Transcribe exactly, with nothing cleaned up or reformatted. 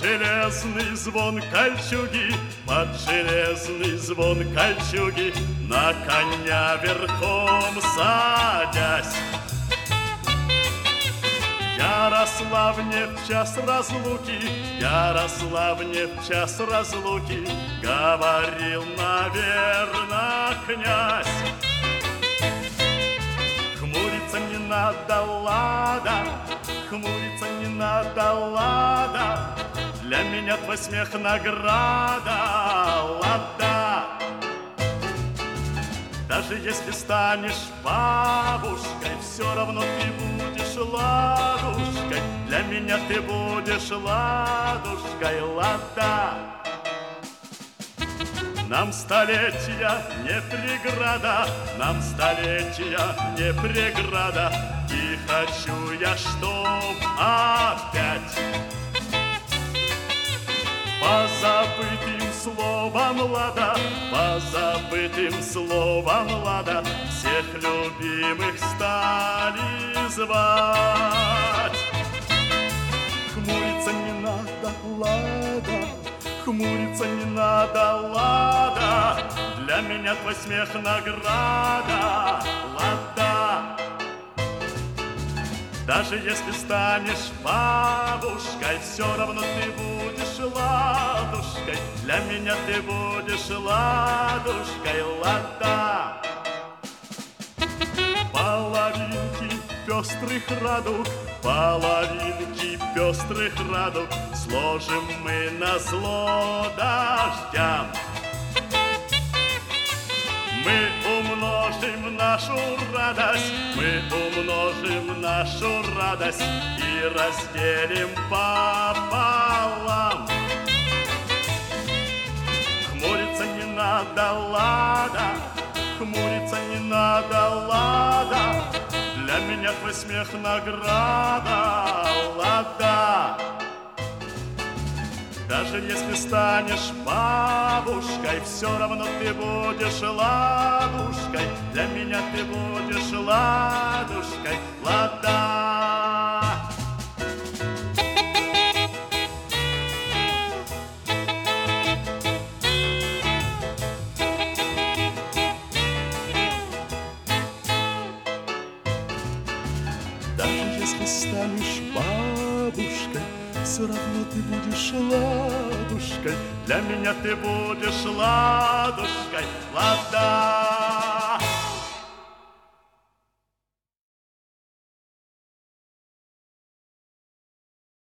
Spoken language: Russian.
железный звон кольчуги, под железный звон кольчуги, на коня верхом садясь. Ярославне в час разлуки, Ярославне в час разлуки говорил, наверно, князь. Хмуриться не надо, лада, хмуриться не надо, лада, для меня твой смех награда, лада. Даже если станешь бабушкой, все равно ты будешь ладушкой, для меня ты будешь ладушкой, лада. Нам столетия не преграда, нам столетия не преграда, и хочу я, чтоб опять по забытым словам лада, по забытым словам лада, всех любимых стали звать. Хмуриться не надо, лада, хмуриться не надо, лада, для меня твой смех награда, лада. Даже если станешь бабушкой, все равно ты будешь ладушкой, для меня ты будешь ладушкой, лада. Половинки пестрых радуг, половинки пестрых радуг сложим мы назло дождям. Мы умножим нашу радость, мы умножим нашу радость и разделим пополам. Хмуриться не надо, лада, хмуриться не надо, лада, для меня твой смех награда, лада. Даже если станешь бабушкой, все равно ты будешь ладушкой, для меня ты будешь ладушкой, лада. Даже если станешь бабушкой, все равно ты будешь ладушкой, для меня ты будешь ладушкой, лада.